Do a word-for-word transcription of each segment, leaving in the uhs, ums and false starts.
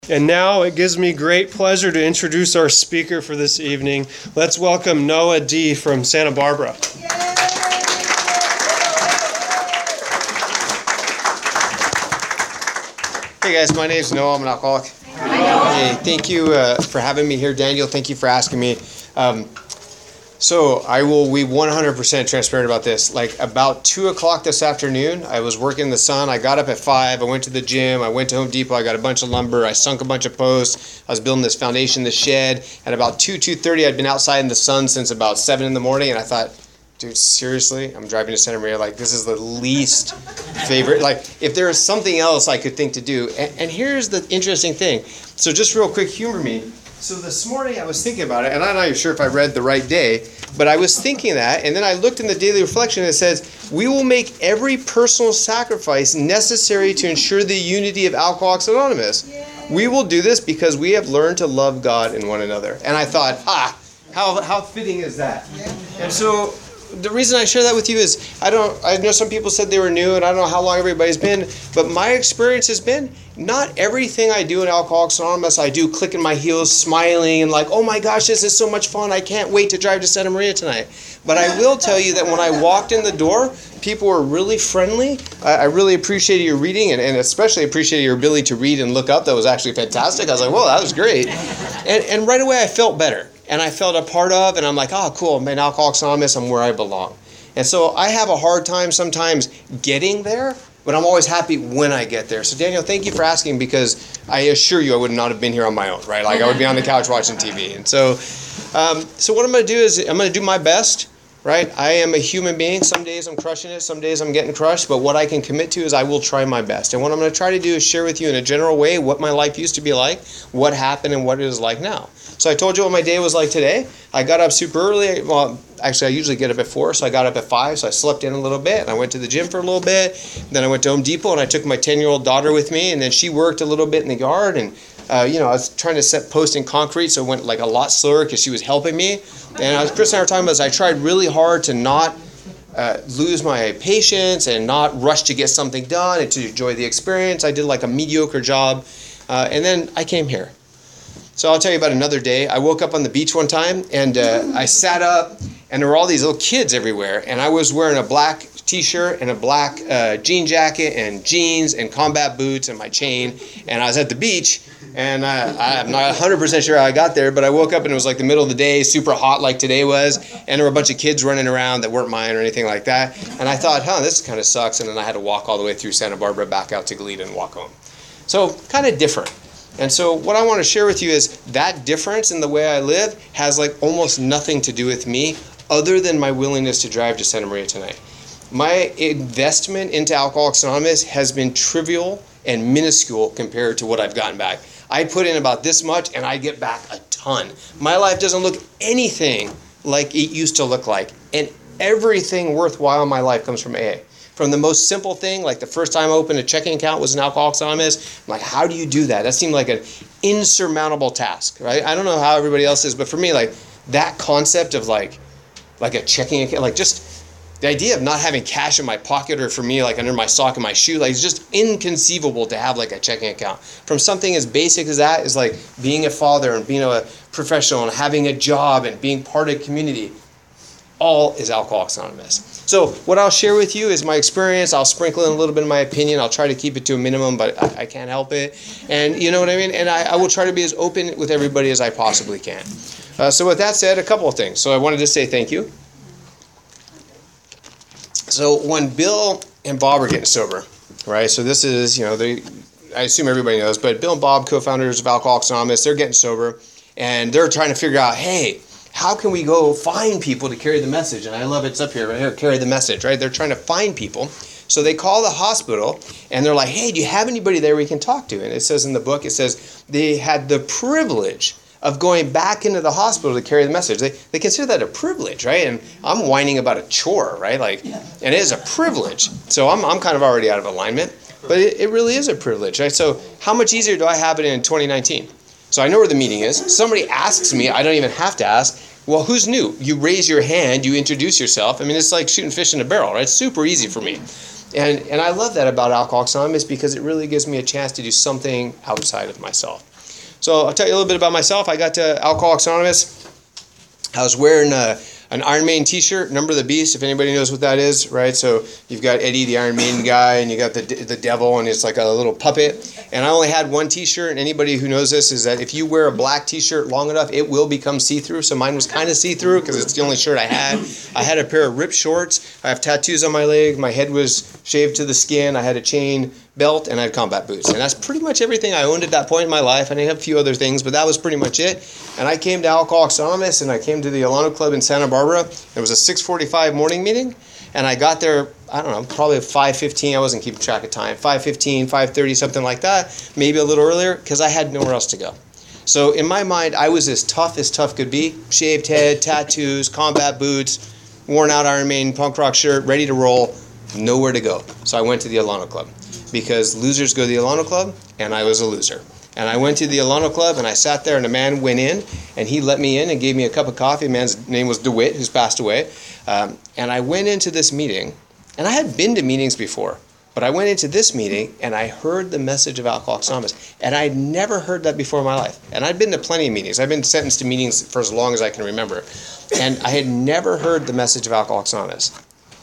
And now it gives me great pleasure to introduce our speaker for this evening. Let's welcome Noah D. from Santa Barbara. Hey guys, my name's Noah. I'm an alcoholic. Hey, thank you uh, for having me here, Daniel. Thank you for asking me. Um, so I will be one hundred percent transparent about this. Like about two o'clock this afternoon, I was working in the sun. I got up at five. I went to the gym. I went to Home Depot. I got a bunch of lumber. I sunk a bunch of posts. I was building this foundation, this shed. At about two, two thirty, I'd been outside in the sun since about seven in the morning, and I thought, dude, seriously? I'm driving to Santa Maria. Like, this is the least favorite. Like, if there is something else I could think to do. And, and here's the interesting thing. So just real quick, humor me. So this morning I was thinking about it, and I'm not even sure if I read the right day, but I was thinking that, and then I looked in the daily reflection, and it says, we will make every personal sacrifice necessary to ensure the unity of Alcoholics Anonymous. Yay. We will do this because we have learned to love God and one another. And I thought, ah, how, how fitting is that? Yeah. And so the reason I share that with you is I don't I know some people said they were new, and I don't know how long everybody's been, but my experience has been not everything I do in Alcoholics Anonymous I do clicking my heels, smiling, and like, oh my gosh, this is so much fun. I can't wait to drive to Santa Maria tonight. But I will tell you that when I walked in the door, people were really friendly. I, I really appreciated your reading, and, and especially appreciated your ability to read and look up. That was actually fantastic. I was like, whoa, that was great. And, and right away I felt better. And I felt a part of, and I'm like, oh, cool, I'm in Alcoholics Anonymous, I'm where I belong. And so I have a hard time sometimes getting there, but I'm always happy when I get there. So Daniel, thank you for asking, because I assure you I would not have been here on my own, right? Like I would be on the couch watching T V. And so, um, so what I'm going to do is I'm going to do my best, right? I am a human being. Some days I'm crushing it, some days I'm getting crushed, but what I can commit to is I will try my best. And what I'm going to try to do is share with you in a general way what my life used to be like, what happened, and what it is like now. So I told you what my day was like today. I got up super early. Well, actually, I usually get up at four, so I got up at five, so I slept in a little bit, and I went to the gym for a little bit. Then I went to Home Depot, and I took my ten-year-old daughter with me, and then she worked a little bit in the yard, and uh, you know, I was trying to set posts in concrete, so it went like a lot slower because she was helping me. And I was, Chris and I were talking about this. I tried really hard to not uh, lose my patience and not rush to get something done and to enjoy the experience. I did like a mediocre job, uh, and then I came here. So I'll tell you about another day. I woke up on the beach one time, and uh, I sat up, and there were all these little kids everywhere, and I was wearing a black t-shirt and a black uh, jean jacket and jeans and combat boots and my chain, and I was at the beach, and uh, I'm not one hundred percent sure how I got there, but I woke up and it was like the middle of the day, super hot like today was, and there were a bunch of kids running around that weren't mine or anything like that, and I thought, huh, this kind of sucks, and then I had to walk all the way through Santa Barbara back out to Goleta and walk home. So kind of different. And so what I want to share with you is that difference in the way I live has like almost nothing to do with me other than my willingness to drive to Santa Maria tonight. My investment into Alcoholics Anonymous has been trivial and minuscule compared to what I've gotten back. I put in about this much and I get back a ton. My life doesn't look anything like it used to look like. And everything worthwhile in my life comes from A A. From the most simple thing, like the first time I opened a checking account was an Alcoholics Anonymous. I'm like, how do you do that? That seemed like an insurmountable task, right? I don't know how everybody else is, but for me, like that concept of like, like a checking account, like just the idea of not having cash in my pocket or for me, like under my sock and my shoe, like it's just inconceivable to have like a checking account. From something as basic as that is like being a father and being a professional and having a job and being part of a community. All is Alcoholics Anonymous. So what I'll share with you is my experience. I'll sprinkle in a little bit of my opinion. I'll try to keep it to a minimum, but I, I can't help it. And you know what I mean? And I, I will try to be as open with everybody as I possibly can. Uh, so with that said, a couple of things. So I wanted to say thank you. So when Bill and Bob are getting sober, right? So this is, you know, they, I assume everybody knows, but Bill and Bob, co-founders of Alcoholics Anonymous, they're getting sober, and they're trying to figure out, hey, how can we go find people to carry the message? And I love it's up here, right here, carry the message, right? They're trying to find people. So they call the hospital, and they're like, hey, do you have anybody there we can talk to? And it says in the book, it says they had the privilege of going back into the hospital to carry the message. They they consider that a privilege, right? And I'm whining about a chore, right? Like, and it is a privilege. So I'm I'm kind of already out of alignment, but it, it really is a privilege, right? So how much easier do I have it in twenty nineteen? So I know where the meeting is. Somebody asks me, I don't even have to ask, well, who's new? You raise your hand, you introduce yourself. I mean, it's like shooting fish in a barrel, right? It's super easy for me. And and I love that about Alcoholics Anonymous because it really gives me a chance to do something outside of myself. So I'll tell you a little bit about myself. I got to Alcoholics Anonymous. I was wearing a, an Iron Maiden t-shirt, Number of the Beast, if anybody knows what that is, right? So you've got Eddie, the Iron Maiden guy, and you got the the devil, and it's like a little puppet. And I only had one t-shirt, and anybody who knows this is that if you wear a black t-shirt long enough, it will become see-through. So mine was kind of see-through because it's the only shirt I had. I had a pair of ripped shorts. I have tattoos on my leg. My head was shaved to the skin. I had a chain belt, and I had combat boots. And that's pretty much everything I owned at that point in my life. And I have a few other things, but that was pretty much it. And I came to Alcoholics Anonymous, and I came to the Alano Club in Santa Barbara. It was a six forty-five morning meeting, and I got there, I don't know, probably five fifteen. I wasn't keeping track of time. five fifteen, five thirty, something like that. Maybe a little earlier, because I had nowhere else to go. So in my mind, I was as tough as tough could be. Shaved head, tattoos, combat boots, worn out Iron Maiden punk rock shirt, ready to roll, nowhere to go. So I went to the Alano Club, because losers go to the Alano Club, and I was a loser. And I went to the Alano Club, and I sat there, and a man went in, and he let me in and gave me a cup of coffee. The man's name was DeWitt, who's passed away. Um, and I went into this meeting, and I had been to meetings before, but I went into this meeting, and I heard the message of Alcoholics Anonymous. And I'd never heard that before in my life. And I'd been to plenty of meetings. I've been sentenced to meetings for as long as I can remember. And I had never heard the message of Alcoholics Anonymous.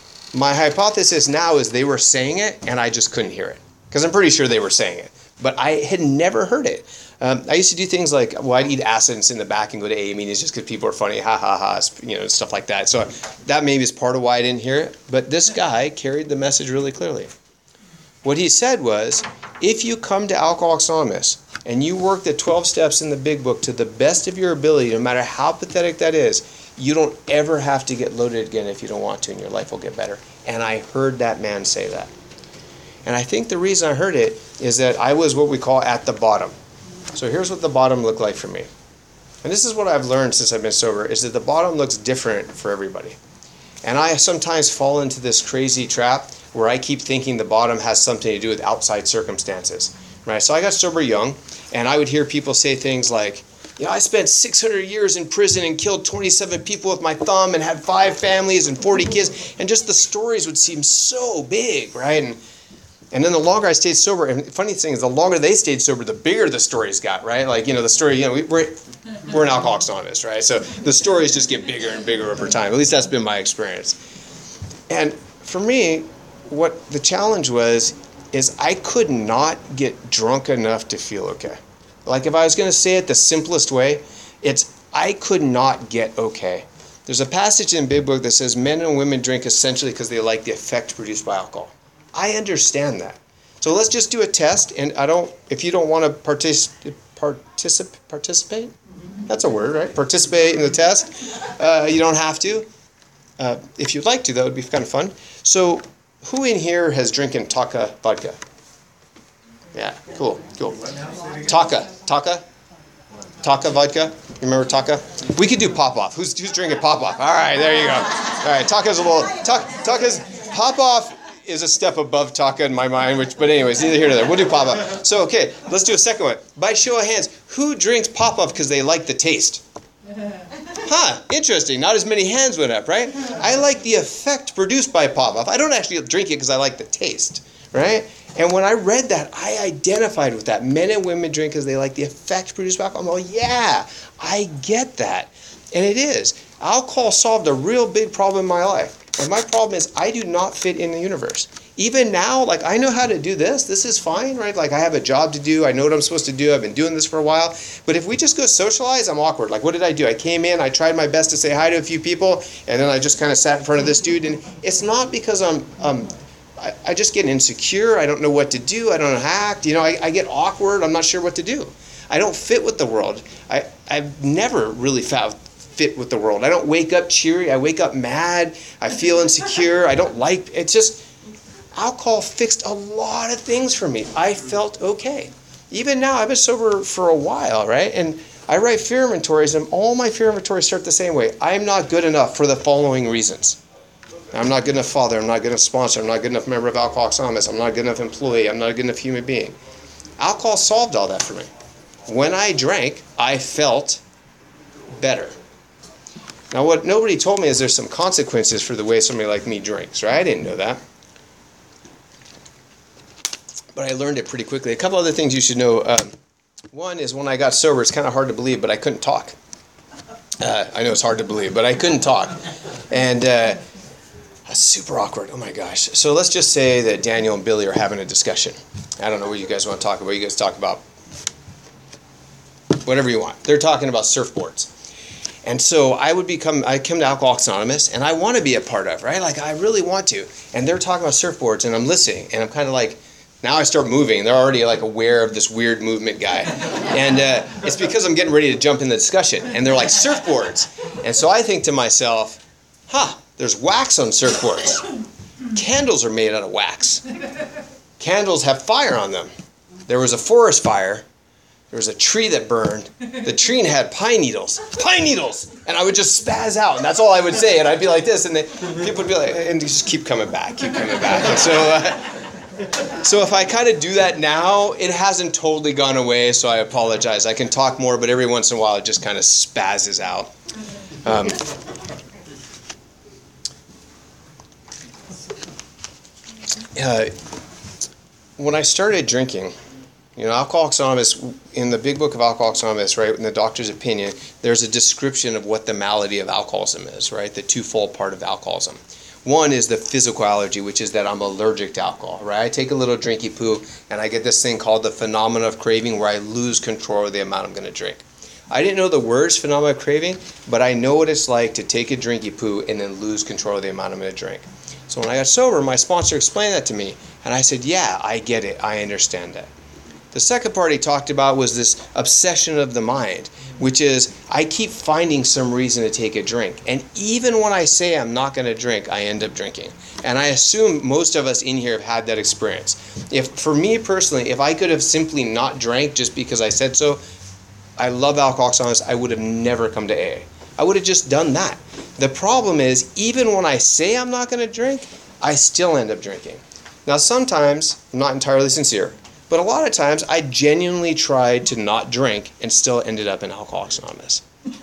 My hypothesis now is they were saying it, and I just couldn't hear it. Because I'm pretty sure they were saying it. But I had never heard it. Um, I used to do things like, well, I'd eat acid and sit in the back and go to A A meetings just because people are funny, ha ha ha, you know, stuff like that. So that maybe is part of why I didn't hear it. But this guy carried the message really clearly. What he said was, if you come to Alcoholics Anonymous and you work the twelve steps in the big book to the best of your ability, no matter how pathetic that is, you don't ever have to get loaded again if you don't want to, and your life will get better. And I heard that man say that. And I think the reason I heard it is that I was what we call at the bottom. So here's what the bottom looked like for me. And this is what I've learned since I've been sober, is that the bottom looks different for everybody. And I sometimes fall into this crazy trap where I keep thinking the bottom has something to do with outside circumstances. Right? So I got sober young, and I would hear people say things like, you know, I spent six hundred years in prison and killed twenty-seven people with my thumb and had five families and forty kids. And just the stories would seem so big, right? And And then the longer I stayed sober, and the funny thing is, the longer they stayed sober, the bigger the stories got, right? Like, you know, the story, you know, we, we're, we're an Alcoholics Anonymous, right? So the stories just get bigger and bigger over time. At least that's been my experience. And for me, what the challenge was, is I could not get drunk enough to feel okay. Like, if I was going to say it the simplest way, it's I could not get okay. There's a passage in Big Book that says men and women drink essentially because they like the effect produced by alcohol. I understand that. So let's just do a test, and I don't, if you don't want to partic- particip- participate, that's a word, right? Participate in the test, uh, you don't have to. Uh, if you'd like to, that would be kind of fun. So who in here has drinking Taka vodka? Yeah, cool, cool. Taka, Taka, Taka vodka. You remember Taka? We could do Pop-Off. Who's who's drinking Pop-Off? All right, there you go. All right, Taka's a little, Taka's, Pop-Off is a step above Taka in my mind, which, but anyways, neither here nor there. We'll do Pop-Off. So, okay, let's do a second one. By show of hands, who drinks Pop-Off because they like the taste? Huh, interesting. Not as many hands went up, right? I like the effect produced by Pop-Off. I don't actually drink it because I like the taste, right? And when I read that, I identified with that. Men and women drink because they like the effect produced by alcohol. I'm like, yeah, I get that. And it is. Alcohol solved a real big problem in my life. And my problem is I do not fit in the universe. Even now, like, I know how to do this. This is fine, right? Like, I have a job to do. I know what I'm supposed to do. I've been doing this for a while. But if we just go socialize, I'm awkward. Like, what did I do? I came in. I tried my best to say hi to a few people. And then I just kind of sat in front of this dude. And it's not because I'm... um. I, I just get insecure. I don't know what to do. I don't know how to act. You know, I, I get awkward. I'm not sure what to do. I don't fit with the world. I, I've never really found fit with the world. I don't wake up cheery. I wake up mad. I feel insecure. I don't like, it's just, alcohol fixed a lot of things for me. I felt okay. Even now, I've been sober for a while, right? And I write fear inventories, and all my fear inventories start the same way. I'm not good enough for the following reasons. I'm not good enough father. I'm not good enough sponsor. I'm not good enough member of Alcoholics Anonymous. I'm not good enough employee. I'm not a good enough human being. Alcohol solved all that for me. When I drank, I felt better. Now, what nobody told me is there's some consequences for the way somebody like me drinks, right? I didn't know that. but I learned it pretty quickly. A couple other things you should know. Um, one is when I got sober, it's kind of hard to believe, but I couldn't talk. Uh, I know it's hard to believe, but I couldn't talk. And uh, that's super awkward. Oh my gosh. So let's just say that Daniel and Billy are having a discussion. I don't know what you guys want to talk about. You guys talk about whatever you want. They're talking about surfboards. And so I would become, I come to Alcoholics Anonymous, and I want to be a part of, right? Like, I really want to. And they're talking about surfboards, and I'm listening, and I'm kind of like, now I start moving. They're already like aware of this weird movement guy. And uh, it's because I'm getting ready to jump in the discussion. And they're like, surfboards. And so I think to myself, huh, there's wax on surfboards. Candles are made out of wax. Candles have fire on them. There was a forest fire. There was a tree that burned. The tree had pine needles. Pine needles! And I would just spaz out, and that's all I would say. And I'd be like this, and then people would be like, and just keep coming back, keep coming back. And so, uh, so if I kind of do that now, it hasn't totally gone away, so I apologize. I can talk more, but every once in a while it just kind of spazzes out. Um, uh, when I started drinking, you know, Alcoholics Anonymous, in the big book of Alcoholics Anonymous, right, in the doctor's opinion, there's a description of what the malady of alcoholism is, right, the twofold part of alcoholism. One is the physical allergy, which is that I'm allergic to alcohol, right? I take a little drinky poo, and I get this thing called the phenomenon of craving, where I lose control of the amount I'm going to drink. I didn't know the words phenomenon of craving, but I know what it's like to take a drinky poo and then lose control of the amount I'm going to drink. So when I got sober, my sponsor explained that to me, and I said, yeah, I get it. I understand that. The second part he talked about was this obsession of the mind, which is I keep finding some reason to take a drink. And even when I say I'm not going to drink, I end up drinking. And I assume most of us in here have had that experience. If, for me personally, if I could have simply not drank just because I said so, I love Alcoholics Anonymous, I would have never come to A A. I would have just done that. The problem is, even when I say I'm not going to drink, I still end up drinking. Now sometimes, I'm not entirely sincere, but a lot of times I genuinely tried to not drink and still ended up in Alcoholics Anonymous.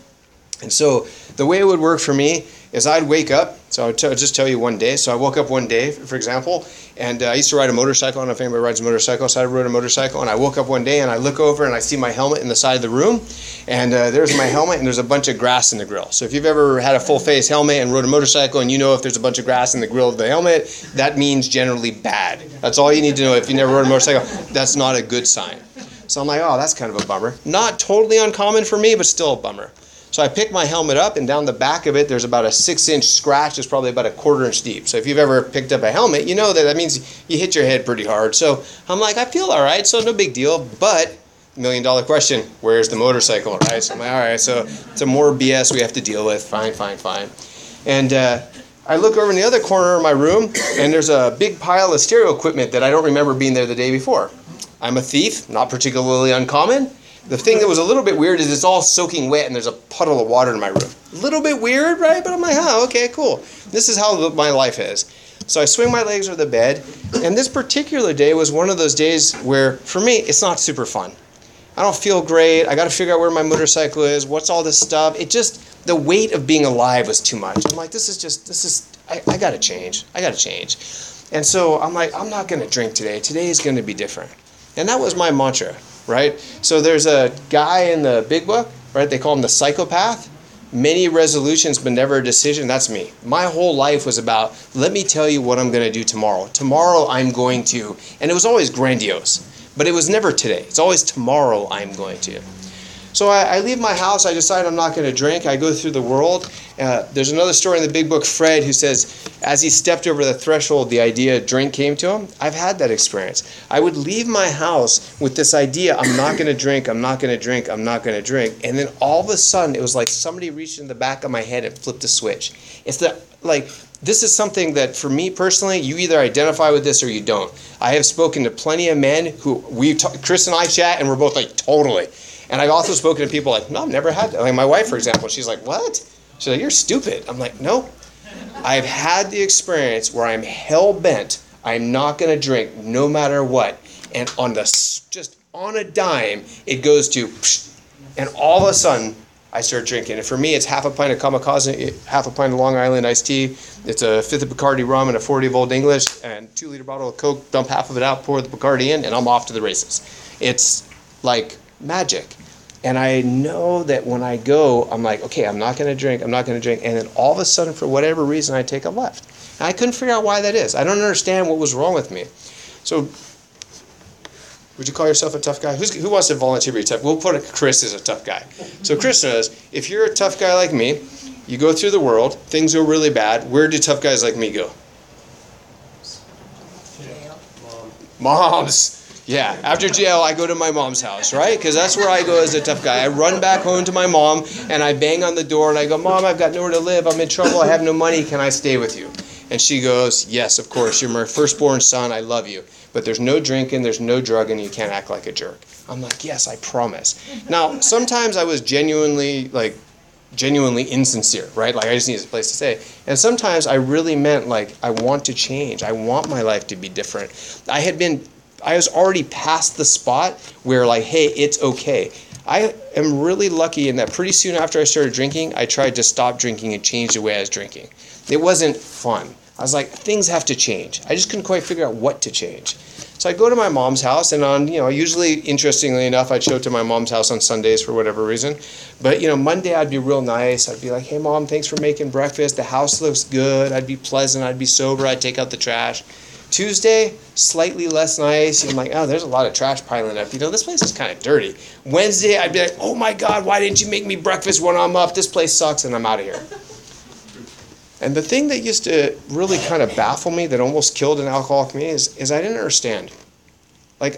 And so the way it would work for me is I'd wake up. So I'll, t- I'll just tell you one day. So I woke up one day, for example, and uh, I used to ride a motorcycle. I don't know if anybody rides a motorcycle. So I rode a motorcycle, and I woke up one day, and I look over, and I see my helmet in the side of the room. And uh, there's my helmet, and there's a bunch of grass in the grill. So if you've ever had a full-face helmet and rode a motorcycle, and you know if there's a bunch of grass in the grill of the helmet, that means generally bad. That's all you need to know. If you never rode a motorcycle, that's not a good sign. So I'm like, oh, that's kind of a bummer. Not totally uncommon for me, but still a bummer. So I pick my helmet up, and down the back of it, there's about a six-inch scratch. It's probably about a quarter inch deep. So if you've ever picked up a helmet, you know that that means you hit your head pretty hard. So I'm like, I feel all right, so no big deal. But million-dollar question, where's the motorcycle, right? So I'm like, all right, so some more B S we have to deal with. Fine, fine, fine. And uh, I look over in the other corner of my room, and there's a big pile of stereo equipment that I don't remember being there the day before. I'm a thief, not particularly uncommon. The thing that was a little bit weird is it's all soaking wet and there's a puddle of water in my room. A little bit weird, right? But I'm like, oh, okay, cool. This is how my life is. So I swing my legs over the bed, and this particular day was one of those days where, for me, it's not super fun. I don't feel great. I got to figure out where my motorcycle is. What's all this stuff? It just, the weight of being alive was too much. I'm like, this is just, this is, I, I got to change. I got to change. And so I'm like, I'm not going to drink today. Today is going to be different. And that was my mantra. Right? So there's a guy in the big book, right? They call him the psychopath. Many resolutions, but never a decision. That's me. My whole life was about, let me tell you what I'm going to do tomorrow. Tomorrow I'm going to, and it was always grandiose, but it was never today. It's always tomorrow I'm going to. So I, I leave my house. I decide I'm not going to drink. I go through the world. Uh, there's another story in the big book, Fred, who says, as he stepped over the threshold, the idea of drink came to him. I've had that experience. I would leave my house with this idea, I'm not going to drink, I'm not going to drink, I'm not going to drink. And then all of a sudden, it was like somebody reached in the back of my head and flipped a switch. It's the, like, this is something that for me personally, you either identify with this or you don't. I have spoken to plenty of men who, we, t- Chris and I chat, and we're both like, totally. And I've also spoken to people like, no, I've never had that. Like my wife, for example, she's like, what? She's like, you're stupid. I'm like, no. I've had the experience where I'm hell-bent. I'm not going to drink no matter what. And on the, just on a dime, it goes to, psh, and all of a sudden, I start drinking. And for me, it's half a pint of Kamikaze, half a pint of Long Island iced tea. It's a fifth of Bacardi rum and a forty of Old English and two liter bottle of Coke. Dump half of it out, pour the Bacardi in, and I'm off to the races. It's like magic. And I know that when I go, I'm like, okay, I'm not going to drink, I'm not going to drink. And then all of a sudden, for whatever reason, I take a left. And I couldn't figure out why that is. I don't understand what was wrong with me. So, would you call yourself a tough guy? Who's, who wants to volunteer to be tough? We'll put a, Chris as a tough guy. So Chris says, if you're a tough guy like me, you go through the world, things go really bad, where do tough guys like me go? Moms. Yeah, after jail, I go to my mom's house, right? Because that's where I go as a tough guy. I run back home to my mom, and I bang on the door, and I go, Mom, I've got nowhere to live. I'm in trouble. I have no money. Can I stay with you? And she goes, yes, of course. You're my firstborn son. I love you. But there's no drinking, there's no drugging, you can't act like a jerk. I'm like, yes, I promise. Now, sometimes I was genuinely, like, genuinely insincere, right? Like, I just need a place to stay. And sometimes I really meant, like, I want to change. I want my life to be different. I had been... I was already past the spot where like, hey, it's okay. I am really lucky in that pretty soon after I started drinking, I tried to stop drinking and change the way I was drinking. It wasn't fun. I was like, things have to change. I just couldn't quite figure out what to change. So I go to my mom's house, and on, you know, usually, interestingly enough, I'd show up to my mom's house on Sundays for whatever reason. But, you know, Monday I'd be real nice. I'd be like, hey, Mom, thanks for making breakfast. The house looks good. I'd be pleasant. I'd be sober. I'd take out the trash. Tuesday, slightly less nice. I'm like, oh, there's a lot of trash piling up. You know, this place is kind of dirty. Wednesday, I'd be like, oh my God, why didn't you make me breakfast when I'm up? This place sucks, and I'm out of here. And the thing that used to really kind of baffle me, that almost killed an alcoholic me, is, is I didn't understand. Like,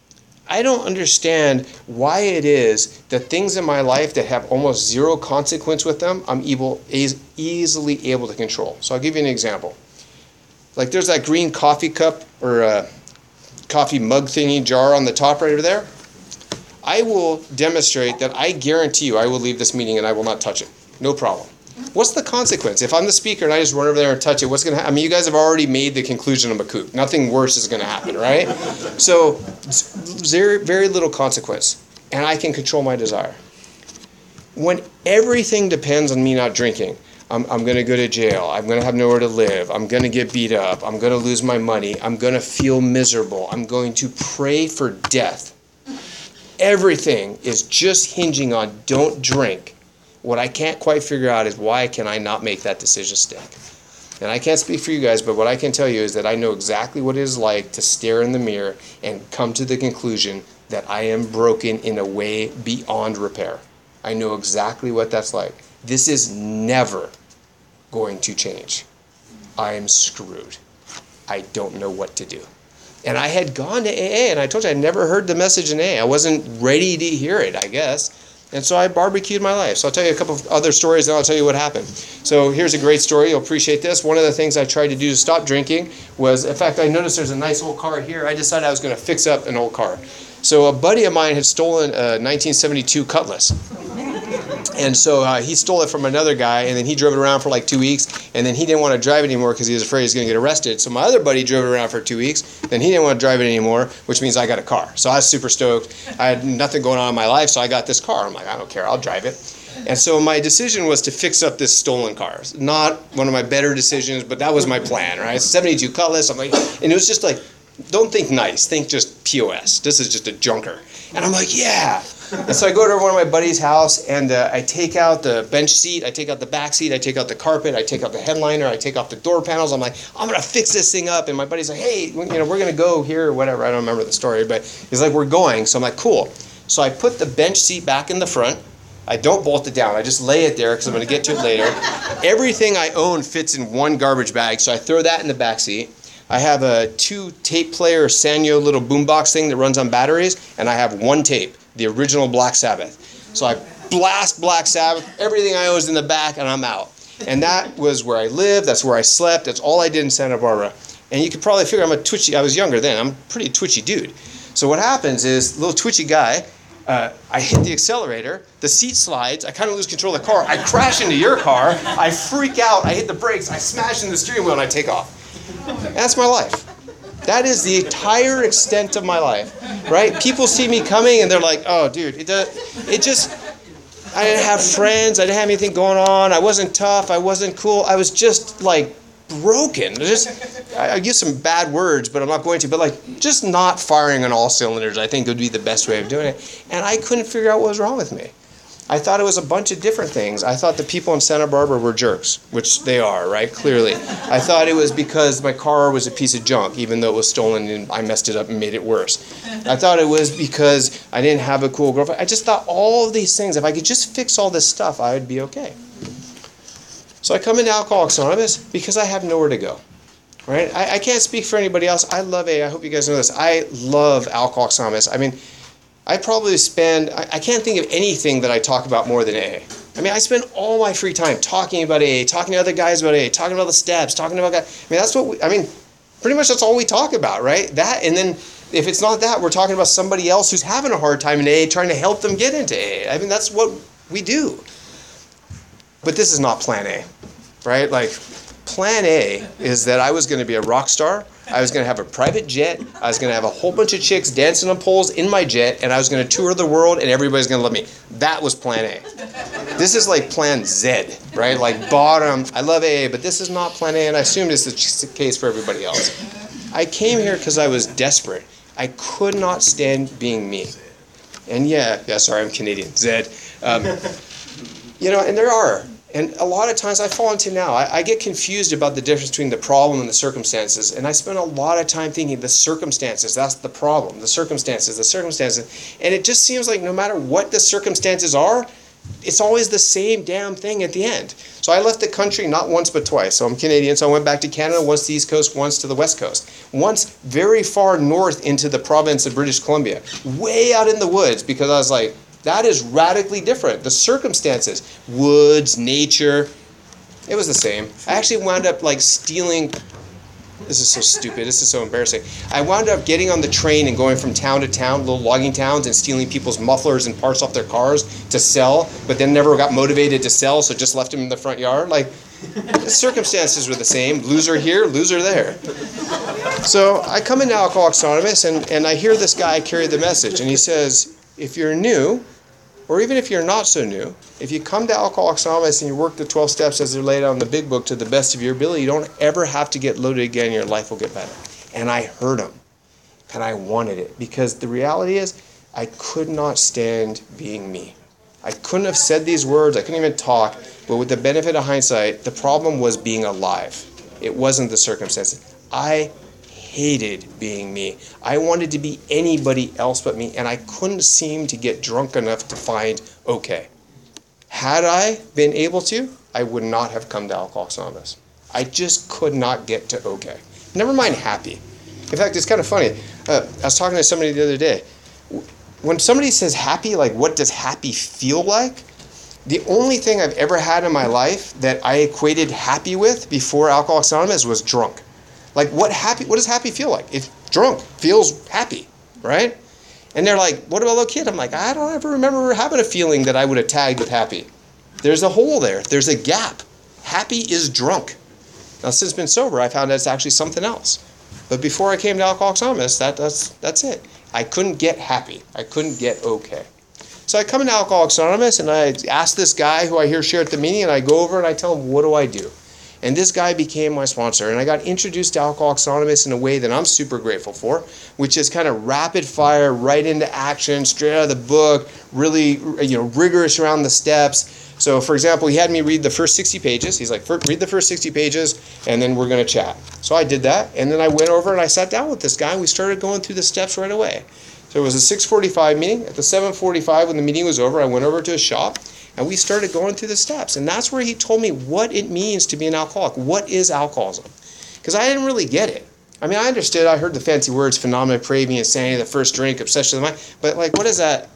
I don't understand why it is that things in my life that have almost zero consequence with them, I'm able, e- easily able to control. So I'll give you an example. Like there's that green coffee cup or uh, coffee mug thingy jar on the top right over there. I will demonstrate that I guarantee you I will leave this meeting and I will not touch it. No problem. What's the consequence? If I'm the speaker and I just run over there and touch it, what's going to happen? I mean, you guys have already made the conclusion I'm a kook. Nothing worse is going to happen, right? So very, very little consequence. And I can control my desire. When everything depends on me not drinking, I'm, I'm going to go to jail. I'm going to have nowhere to live. I'm going to get beat up. I'm going to lose my money. I'm going to feel miserable. I'm going to pray for death. Everything is just hinging on don't drink. What I can't quite figure out is why can I not make that decision stick? And I can't speak for you guys, but what I can tell you is that I know exactly what it is like to stare in the mirror and come to the conclusion that I am broken in a way beyond repair. I know exactly what that's like. This is never going to change. I am screwed. I don't know what to do. And I had gone to A A, and I told you I never heard the message in A A. I wasn't ready to hear it, I guess. And so I barbecued my life. So I'll tell you a couple of other stories, and I'll tell you what happened. So here's a great story. You'll appreciate this. One of the things I tried to do to stop drinking was, in fact, I noticed there's a nice old car here. I decided I was going to fix up an old car. So a buddy of mine had stolen a nineteen seventy-two Cutlass. And so uh, he stole it from another guy, and then he drove it around for like two weeks, and then he didn't want to drive it anymore because he was afraid he was going to get arrested. So my other buddy drove it around for two weeks, then he didn't want to drive it anymore, which means I got a car. So I was super stoked. I had nothing going on in my life, so I got this car. I'm like, I don't care, I'll drive it. And so my decision was to fix up this stolen car. Not one of my better decisions, but that was my plan, right? seventy-two Cutlass, I'm like, and it was just like, don't think nice, think just P O S. This is just a junker. And I'm like, yeah. And so I go to one of my buddy's house, and uh, I take out the bench seat, I take out the back seat, I take out the carpet, I take out the headliner, I take off the door panels. I'm like, I'm going to fix this thing up. And my buddy's like, hey, you know, we're going to go here or whatever. I don't remember the story, but he's like, we're going. So I'm like, cool. So I put the bench seat back in the front. I don't bolt it down. I just lay it there because I'm going to get to it later. Everything I own fits in one garbage bag, so I throw that in the back seat. I have a two tape player Sanyo little boombox thing that runs on batteries, and I have one tape, the original Black Sabbath. So I blast Black Sabbath, everything I own is in the back, and I'm out. And that was where I lived, that's where I slept, that's all I did in Santa Barbara. And you could probably figure I'm a twitchy, I was younger then, I'm a pretty twitchy dude. So what happens is, little twitchy guy, uh, I hit the accelerator, the seat slides, I kind of lose control of the car, I crash into your car, I freak out, I hit the brakes, I smash into the steering wheel, and I take off. That's my life. That is the entire extent of my life, right? People see me coming and they're like, oh, dude, it, does, it just, I didn't have friends. I didn't have anything going on. I wasn't tough. I wasn't cool. I was just like broken. Just, I, I use some bad words, but I'm not going to. But like just not firing on all cylinders, I think would be the best way of doing it. And I couldn't figure out what was wrong with me. I thought it was a bunch of different things. I thought the people in Santa Barbara were jerks, which they are, right? Clearly. I thought it was because my car was a piece of junk, even though it was stolen and I messed it up and made it worse. I thought it was because I didn't have a cool girlfriend. I just thought all of these things, if I could just fix all this stuff, I would be okay. So I come into Alcoholics Anonymous because I have nowhere to go. Right? I, I can't speak for anybody else. I love A A. I hope you guys know this. I love Alcoholics Anonymous. I mean, I probably spend, I, I can't think of anything that I talk about more than A A. I mean, I spend all my free time talking about A A, talking to other guys about A A, talking about the steps, talking about, guys. I mean, that's what we, I mean, pretty much that's all we talk about, right? That, and then if it's not that, we're talking about somebody else who's having a hard time in A A, trying to help them get into A A. I mean, that's what we do. But this is not plan A, right? Like, plan A is that I was going to be a rock star. I was going to have a private jet. I was going to have a whole bunch of chicks dancing on poles in my jet, and I was going to tour the world, and everybody's going to love me. That was plan A. This is like plan Z, right? Like bottom. I love A A, but this is not plan A, and I assume this is the case for everybody else. I came here because I was desperate. I could not stand being me. And yeah, yeah, sorry, I'm Canadian. Z. Um, you know, and there are. And a lot of times I fall into now, I, I get confused about the difference between the problem and the circumstances. And I spend a lot of time thinking the circumstances, that's the problem. The circumstances, the circumstances. And it just seems like no matter what the circumstances are, it's always the same damn thing at the end. So I left the country not once but twice. So I'm Canadian, so I went back to Canada, once to the East Coast, once to the West Coast. Once very far north into the province of British Columbia, way out in the woods, because I was like, that is radically different. The circumstances, woods, nature, it was the same. I actually wound up like stealing, this is so stupid, this is so embarrassing. I wound up getting on the train and going from town to town, little logging towns, and stealing people's mufflers and parts off their cars to sell, but then never got motivated to sell, so just left them in the front yard. Like, the circumstances were the same. Loser here, loser there. So I come into Alcoholics Anonymous, and, and I hear this guy carry the message, and he says, if you're new, or even if you're not so new, if you come to Alcoholics Anonymous and you work the twelve steps as they're laid out in the big book to the best of your ability, you don't ever have to get loaded again. Your life will get better. And I heard him, and I wanted it, because the reality is I could not stand being me. I couldn't have said these words. I couldn't even talk. But with the benefit of hindsight, the problem was being alive. It wasn't the circumstances. I hated being me. I wanted to be anybody else but me, and I couldn't seem to get drunk enough to find okay. Had I been able to, I would not have come to Alcoholics Anonymous. I just could not get to okay. Never mind happy. In fact, it's kind of funny. Uh, I was talking to somebody the other day. When somebody says happy, like what does happy feel like? The only thing I've ever had in my life that I equated happy with before Alcoholics Anonymous was drunk. Like, what happy? What does happy feel like? If drunk feels happy, right? And they're like, what about a little kid? I'm like, I don't ever remember having a feeling that I would have tagged with happy. There's a hole there. There's a gap. Happy is drunk. Now, since I've been sober, I found out it's actually something else. But before I came to Alcoholics Anonymous, that, that's, that's it. I couldn't get happy. I couldn't get okay. So I come into Alcoholics Anonymous, and I ask this guy who I hear share at the meeting, and I go over and I tell him, what do I do? And this guy became my sponsor, and I got introduced to Alcoholics Anonymous in a way that I'm super grateful for, which is kind of rapid fire, right into action, straight out of the book, really, you know, rigorous around the steps. So, for example, he had me read the first sixty pages. He's like, read the first sixty pages, and then we're going to chat. So I did that, and then I went over and I sat down with this guy, and we started going through the steps right away. So it was a six forty-five meeting. At the seven forty-five, when the meeting was over, I went over to his shop, and we started going through the steps. And that's where he told me what it means to be an alcoholic. What is alcoholism? Because I didn't really get it. I mean, I understood. I heard the fancy words, phenomena, craving, insanity, the first drink, obsession of the mind. But, like, what is that?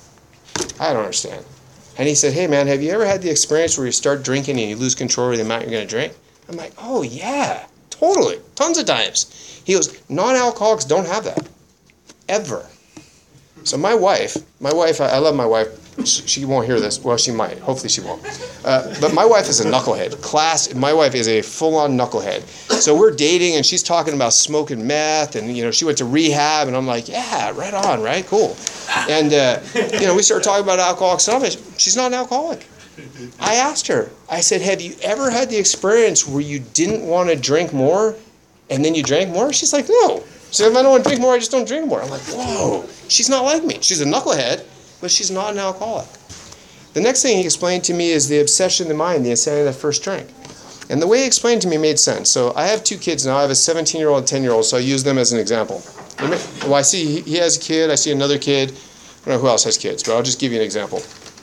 I don't understand. And he said, hey, man, have you ever had the experience where you start drinking and you lose control of the amount you're going to drink? I'm like, oh, yeah, totally. Tons of times. He goes, non-alcoholics don't have that. Ever. So my wife, my wife, I love my wife she won't hear this. Well, she might. Hopefully she won't. Uh, but my wife is a knucklehead. Class. My wife is a full-on knucklehead. So we're dating, and she's talking about smoking meth, and you know she went to rehab, and I'm like, yeah, right on, right, cool. And uh, you know we started talking about Alcoholics Anonymous. She's not an alcoholic. I asked her. I said, have you ever had the experience where you didn't want to drink more, and then you drank more? She's like, no. She said, if I don't want to drink more, I just don't drink more. I'm like, whoa. She's not like me. She's a knucklehead, but she's not an alcoholic. The next thing he explained to me is the obsession of the mind, the insanity of that first drink. And the way he explained to me made sense. So I have two kids now. I have a seventeen-year-old and a ten-year-old, so I use them as an example. Well, I see he has a kid. I see another kid. I don't know who else has kids, but I'll just give you an example.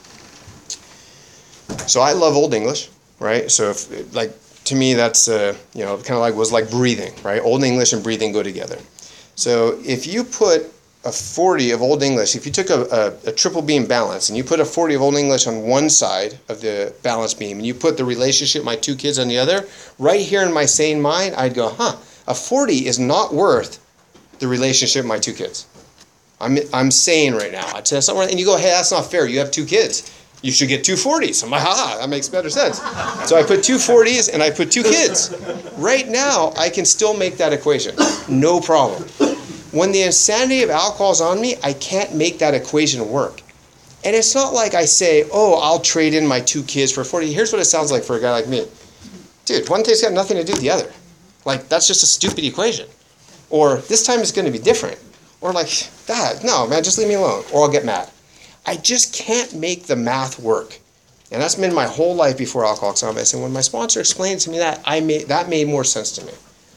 So I love Old English, right? So if, like, to me, that's, uh, you know, kind of like was like breathing, right? Old English and breathing go together. So if you put a forty of Old English, if you took a, a, a triple beam balance and you put a forty of Old English on one side of the balance beam and you put the relationship of my two kids on the other, right here in my sane mind, I'd go, huh, a forty is not worth the relationship of my two kids. I'm I'm sane right now. I'd say somewhere, and you go, hey, that's not fair. You have two kids. You should get two forties. I'm like, ha, that makes better sense. So I put two forties and I put two kids. Right now, I can still make that equation. No problem. When the insanity of alcohol is on me, I can't make that equation work. And it's not like I say, oh, I'll trade in my two kids for forty. Here's what it sounds like for a guy like me. Dude, one thing's got nothing to do with the other. Like, that's just a stupid equation. Or this time it's going to be different. Or like, that, no, man, just leave me alone. Or I'll get mad. I just can't make the math work. And that's been my whole life before Alcoholics Anonymous. And when my sponsor explained to me that, I made that made more sense to me.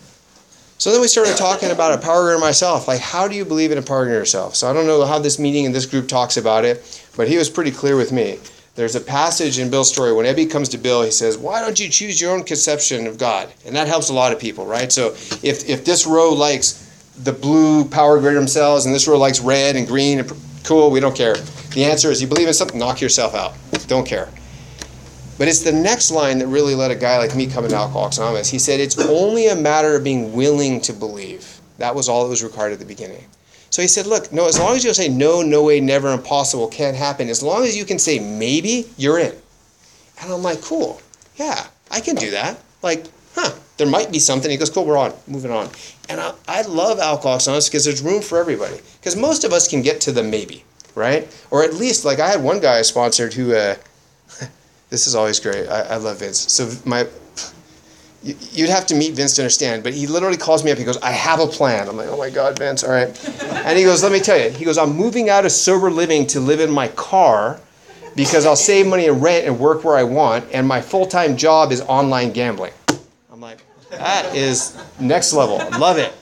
So then we started talking about a power greater myself. Like, how do you believe in a power greater yourself? So I don't know how this meeting and this group talks about it, but he was pretty clear with me. There's a passage in Bill's story. When Ebby comes to Bill, he says, why don't you choose your own conception of God? And that helps a lot of people, right? So if, if this row likes the blue power greater themselves and this row likes red and green, and cool, we don't care. The answer is you believe in something, knock yourself out. Don't care. But it's the next line that really let a guy like me come into Alcoholics Anonymous. He said, it's only a matter of being willing to believe. That was all that was required at the beginning. So he said, look, no, as long as you say no, no way, never, impossible, can't happen, as long as you can say maybe, you're in. And I'm like, cool. Yeah, I can do that. Like, huh, there might be something. He goes, cool, we're on, moving on. And I, I love Alcoholics Anonymous because there's room for everybody. Because most of us can get to the maybe, right? Or at least, like I had one guy I sponsored who, uh, this is always great. I, I love Vince. So my, you, you'd have to meet Vince to understand, but he literally calls me up. He goes, I have a plan. I'm like, oh my God, Vince, all right. And he goes, let me tell you. He goes, I'm moving out of sober living to live in my car because I'll save money and rent and work where I want, and my full-time job is online gambling. I'm like, that is next level. Love it.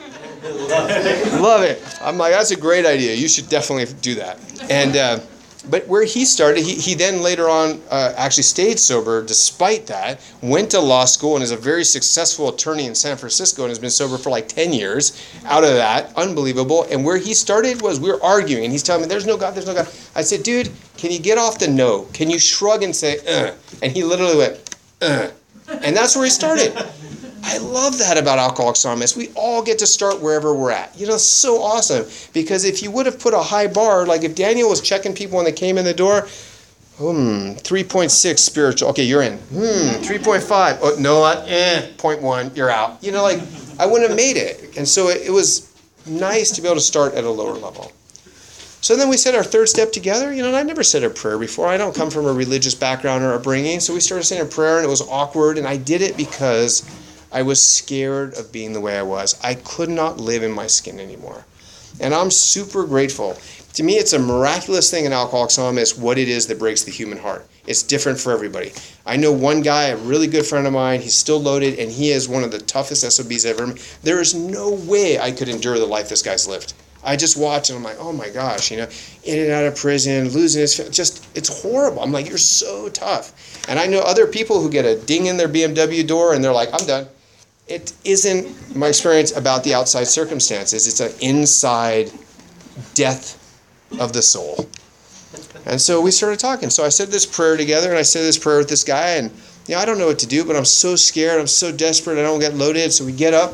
Love it. I'm like, that's a great idea. You should definitely do that. And uh, but where he started, he, he then later on uh, actually stayed sober despite that, went to law school and is a very successful attorney in San Francisco and has been sober for like ten years out of that. Unbelievable. And where he started was we were arguing and he's telling me, there's no God, there's no God. I said, dude, can you get off the no? Can you shrug and say, uh? And he literally went, uh. And that's where he started. I love that about Alcoholics Anonymous. We all get to start wherever we're at. You know, it's so awesome. Because if you would have put a high bar, like if Daniel was checking people when they came in the door, hmm, three point six spiritual. Okay, you're in. Hmm, three point five. Oh, no, uh, eh, zero point one, you're out. You know, like, I wouldn't have made it. And so it, it was nice to be able to start at a lower level. So then we said our third step together. You know, and I never said a prayer before. I don't come from a religious background or upbringing. So we started saying a prayer, and it was awkward. And I did it because I was scared of being the way I was. I could not live in my skin anymore. And I'm super grateful. To me, it's a miraculous thing in Alcoholics Anonymous what it is that breaks the human heart. It's different for everybody. I know one guy, a really good friend of mine, he's still loaded, and he is one of the toughest S O Bs I've ever met. There is no way I could endure the life this guy's lived. I just watch and I'm like, oh my gosh, you know, in and out of prison, losing his family, just, it's horrible. I'm like, you're so tough. And I know other people who get a ding in their B M W door and they're like, I'm done. It isn't, in my experience, about the outside circumstances. It's an inside death of the soul. And so we started talking. So I said this prayer together, and I said this prayer with this guy, and you know, I don't know what to do, but I'm so scared, I'm so desperate, I don't get loaded. So we get up,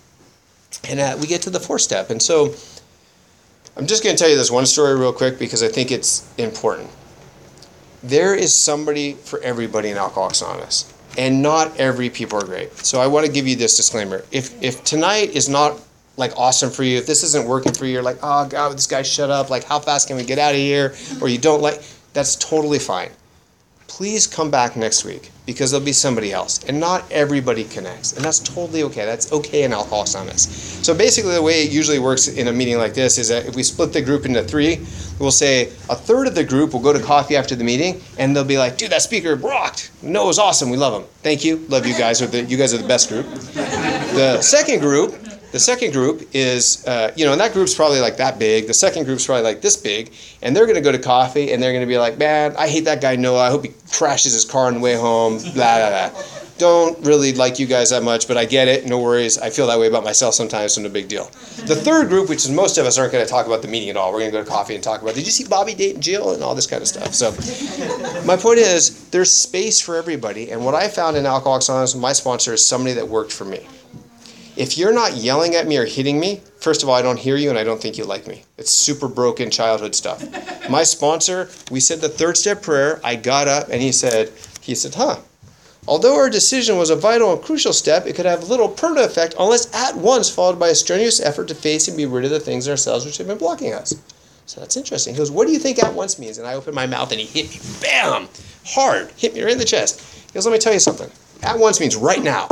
and uh, we get to the fourth step. And so I'm just going to tell you this one story real quick because I think it's important. there is somebody for everybody in Alcoholics Anonymous. And not every people are great. So I want to give you this disclaimer. If if tonight is not like awesome for you, if this isn't working for you, you're like, oh God, this guy shut up. Like, how fast can we get out of here? Or you don't like, that's totally fine. Please come back next week because there'll be somebody else. And not everybody connects. And that's totally okay. That's okay in Alcoholics Anonymous. So basically the way it usually works in a meeting like this is that if we split the group into three, we'll say a third of the group will go to coffee after the meeting and they'll be like, dude, that speaker rocked. No, it was awesome. We love him. Thank you. Love you guys. Are the, you guys are the best group. The second group, the second group is, uh, you know, and that group's probably like that big. The second group's probably like this big. And they're going to go to coffee and they're going to be like, man, I hate that guy Noah. I hope he crashes his car on the way home. Blah, blah, blah. Don't really like you guys that much, but I get it. No worries. I feel that way about myself sometimes, so no big deal. The third group, which is most of us, aren't going to talk about the meeting at all. We're going to go to coffee and talk about, did you see Bobby date Jill and all this kind of stuff. So my point is there's space for everybody. And what I found in Alcoholics Anonymous, my sponsor, is somebody that worked for me. If you're not yelling at me or hitting me, first of all, I don't hear you and I don't think you like me. It's super broken childhood stuff. My sponsor, we said the third step prayer. I got up and he said, he said, huh, although our decision was a vital and crucial step, it could have little permanent effect unless at once followed by a strenuous effort to face and be rid of the things in ourselves which have been blocking us. So that's interesting. He goes, what do you think at once means? And I opened my mouth and he hit me, bam, hard, hit me right in the chest. He goes, let me tell you something. At once means right now.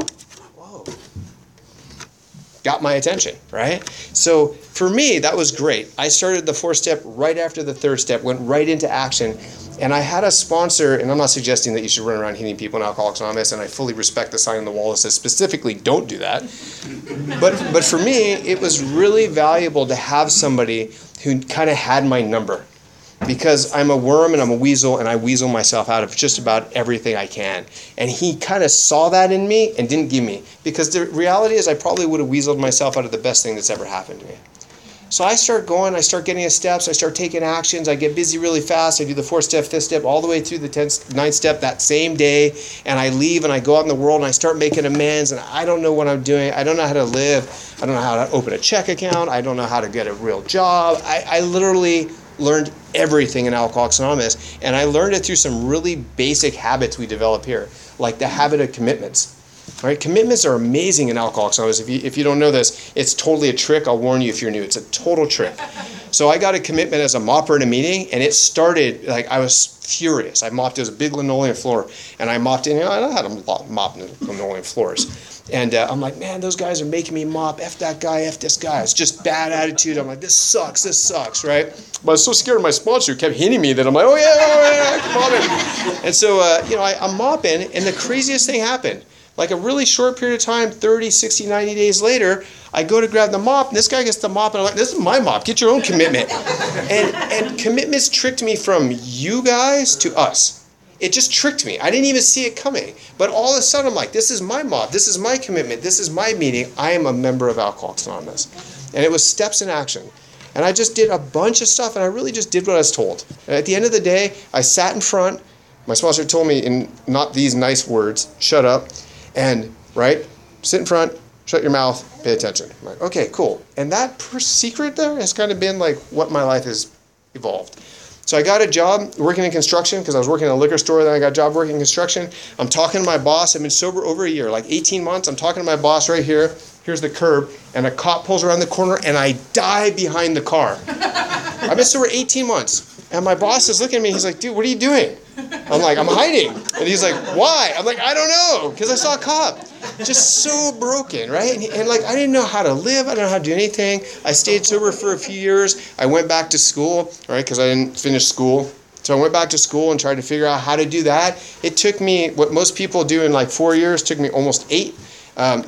Got my attention, right? So for me, that was great. I started the fourth step right after the third step, went right into action. And I had a sponsor, and I'm not suggesting that you should run around hitting people in Alcoholics Anonymous, and I fully respect the sign on the wall that says specifically don't do that. But but for me, it was really valuable to have somebody who kind of had my number. Because I'm a worm and I'm a weasel and I weasel myself out of just about everything I can. And he kind of saw that in me and didn't give me. Because the reality is I probably would have weaseled myself out of the best thing that's ever happened to me. So I start going, I start getting steps, I start taking actions, I get busy really fast, I do the fourth step, fifth step, all the way through the tenth, ninth step that same day, and I leave and I go out in the world and I start making amends and I don't know what I'm doing, I don't know how to live, I don't know how to open a check account, I don't know how to get a real job, I, I literally learned everything in Alcoholics Anonymous, and I learned it through some really basic habits we develop here, like the habit of commitments. Right? Commitments are amazing in Alcoholics Anonymous. If you, if you don't know this, it's totally a trick. I'll warn you if you're new. It's a total trick. So I got a commitment as a mopper in a meeting, and it started, like, I was furious. I mopped, it was a big linoleum floor, and I mopped in, you know, I know how to mop linoleum floors. And uh, I'm like, man, those guys are making me mop. F that guy, F this guy. It's just bad attitude. I'm like, this sucks, this sucks, right? But I was so scared of my sponsor who kept hitting me that I'm like, oh yeah, oh yeah, come on. And so, uh, you know, I, I'm mopping, and the craziest thing happened. Like a really short period of time, thirty, sixty, ninety days later, I go to grab the mop, and this guy gets the mop, and I'm like, this is my mop. Get your own commitment. And, and commitments tricked me from you guys to us. It just tricked me. I didn't even see it coming. But all of a sudden, I'm like, this is my mop. This is my commitment. This is my meeting. I am a member of Alcoholics Anonymous. And it was steps in action. And I just did a bunch of stuff, and I really just did what I was told. And at the end of the day, I sat in front. My sponsor told me in not these nice words, shut up. And, right, sit in front, shut your mouth, pay attention. I'm like, okay, cool. And that per- secret there has kind of been like what my life has evolved. So I got a job working in construction because I was working in a liquor store. Then I got a job working in construction. I'm talking to my boss. I've been sober over a year, like eighteen months. I'm talking to my boss right here. Here's the curb. And a cop pulls around the corner and I die behind the car. I've been sober eighteen months. And my boss is looking at me. He's like, dude, what are you doing? I'm like, I'm hiding. And he's like, why? I'm like, I don't know. Because I saw a cop. Just so broken, right? And, and like, I didn't know how to live. I didn't know how to do anything. I stayed sober for a few years. I went back to school, right? Because I didn't finish school. So I went back to school and tried to figure out how to do that. It took me, what most people do in like four years, took me almost eight. Um,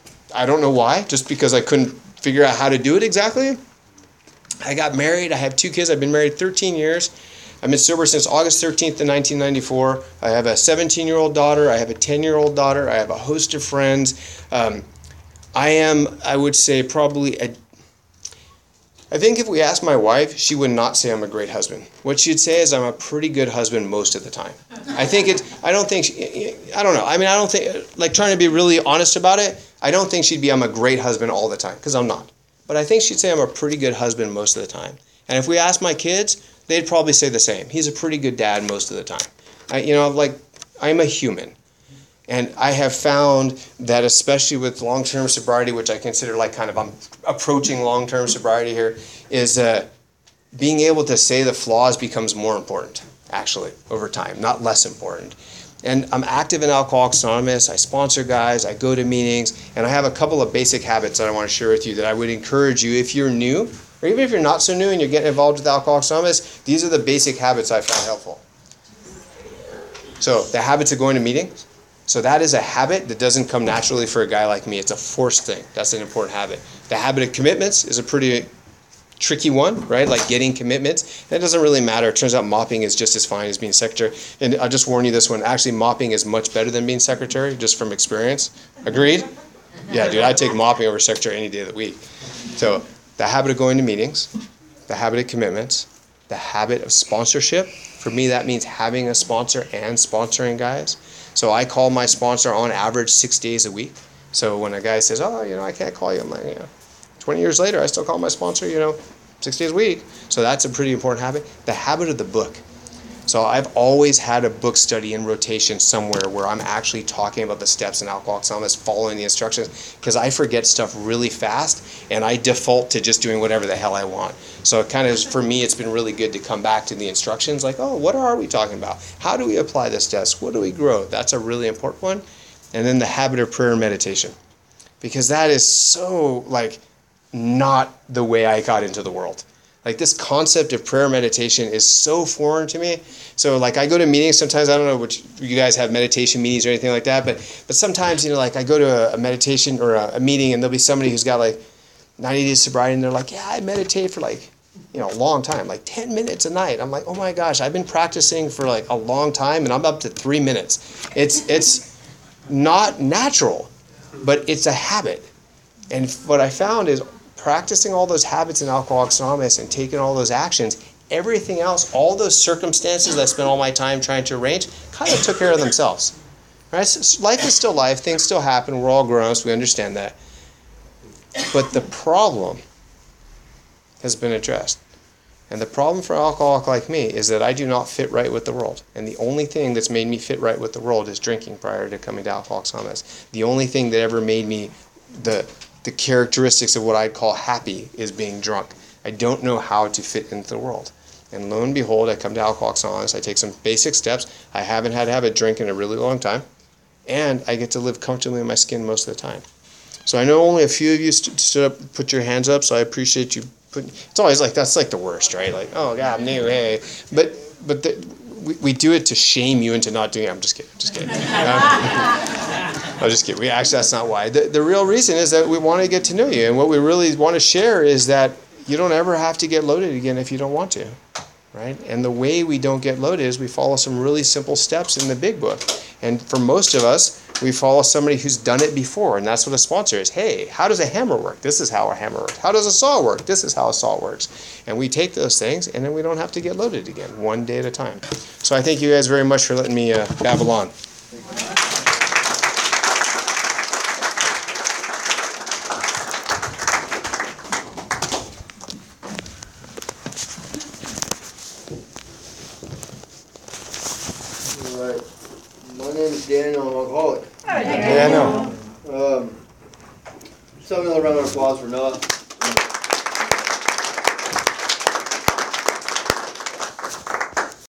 I don't know why. Just because I couldn't figure out how to do it exactly. I got married. I have two kids. I've been married thirteen years. I've been sober since August thirteenth of nineteen ninety-four. I have a seventeen-year-old daughter. I have a ten-year-old daughter. I have a host of friends. Um, I am, I would say, probably a... I think if we asked my wife, she would not say I'm a great husband. What she'd say is I'm a pretty good husband most of the time. I think it's, I don't think, she, I don't know. I mean, I don't think, like trying to be really honest about it, I don't think she'd be I'm a great husband all the time, because I'm not. But I think she'd say I'm a pretty good husband most of the time. And if we ask my kids, they'd probably say the same. He's a pretty good dad most of the time. I, you know, like, I'm a human. And I have found that especially with long-term sobriety, which I consider like kind of, I'm approaching long-term sobriety here, is uh, being able to say the flaws becomes more important, actually, over time, not less important. And I'm active in Alcoholics Anonymous. I sponsor guys. I go to meetings. And I have a couple of basic habits that I want to share with you that I would encourage you, if you're new, or even if you're not so new and you're getting involved with Alcoholics Anonymous, these are the basic habits I found helpful. So the habits of going to meetings. So that is a habit that doesn't come naturally for a guy like me. It's a forced thing. That's an important habit. The habit of commitments is a pretty tricky one, right? Like getting commitments. That doesn't really matter. It turns out mopping is just as fine as being secretary. And I'll just warn you this one. Actually, mopping is much better than being secretary, just from experience. Agreed? Yeah, dude, I take mopping over secretary any day of the week. So the habit of going to meetings, the habit of commitments, the habit of sponsorship. For me, that means having a sponsor and sponsoring guys. So I call my sponsor on average six days a week. So when a guy says, oh, you know, I can't call you, I'm like, you know, twenty years later, I still call my sponsor, you know, six days a week. So that's a pretty important habit. The habit of the book. So I've always had a book study in rotation somewhere where I'm actually talking about the steps in Alcoholics Anonymous, following the instructions, because I forget stuff really fast and I default to just doing whatever the hell I want. So it kind of, for me, it's been really good to come back to the instructions like, oh, what are we talking about? How do we apply this test? What do we grow? That's a really important one. And then the habit of prayer and meditation, because that is so like not the way I got into the world. Like this concept of prayer meditation is so foreign to me. So like I go to meetings sometimes, I don't know which you guys have meditation meetings or anything like that, but but sometimes, you know, like I go to a, a meditation or a, a meeting and there'll be somebody who's got like ninety days sobriety and they're like, yeah, I meditate for like, you know, a long time, like ten minutes a night. I'm like, oh my gosh, I've been practicing for like a long time and I'm up to three minutes. It's it's not natural, but it's a habit. And what I found is practicing all those habits in Alcoholics Anonymous and taking all those actions, everything else, all those circumstances that I spent all my time trying to arrange, kind of took care of themselves. Right? So life is still life. Things still happen. We're all grown-ups. We understand that. But the problem has been addressed. And the problem for an alcoholic like me is that I do not fit right with the world. And the only thing that's made me fit right with the world is drinking prior to coming to Alcoholics Anonymous. The only thing that ever made me the the characteristics of what I'd call happy is being drunk. I don't know how to fit into the world. And lo and behold, I come to Alcoholics Anonymous, I take some basic steps. I haven't had to have a drink in a really long time. And I get to live comfortably in my skin most of the time. So I know only a few of you st- stood up, put your hands up, so I appreciate you putting, it's always like, that's like the worst, right? Like, oh God, I'm new, hey. But, but the, we, we do it to shame you into not doing it. I'm just kidding, just kidding. I'm just kidding. We actually, that's not why. The, the real reason is that we want to get to know you. And what we really want to share is that you don't ever have to get loaded again if you don't want to, right? And the way we don't get loaded is we follow some really simple steps in the big book. And for most of us, we follow somebody who's done it before. And that's what a sponsor is. Hey, how does a hammer work? This is how a hammer works. How does a saw work? This is how a saw works. And we take those things, and then we don't have to get loaded again, one day at a time. So I thank you guys very much for letting me uh, babble on. Daniel, I'm an alcoholic. Yeah, I know. Um, just have another round of applause for Noah.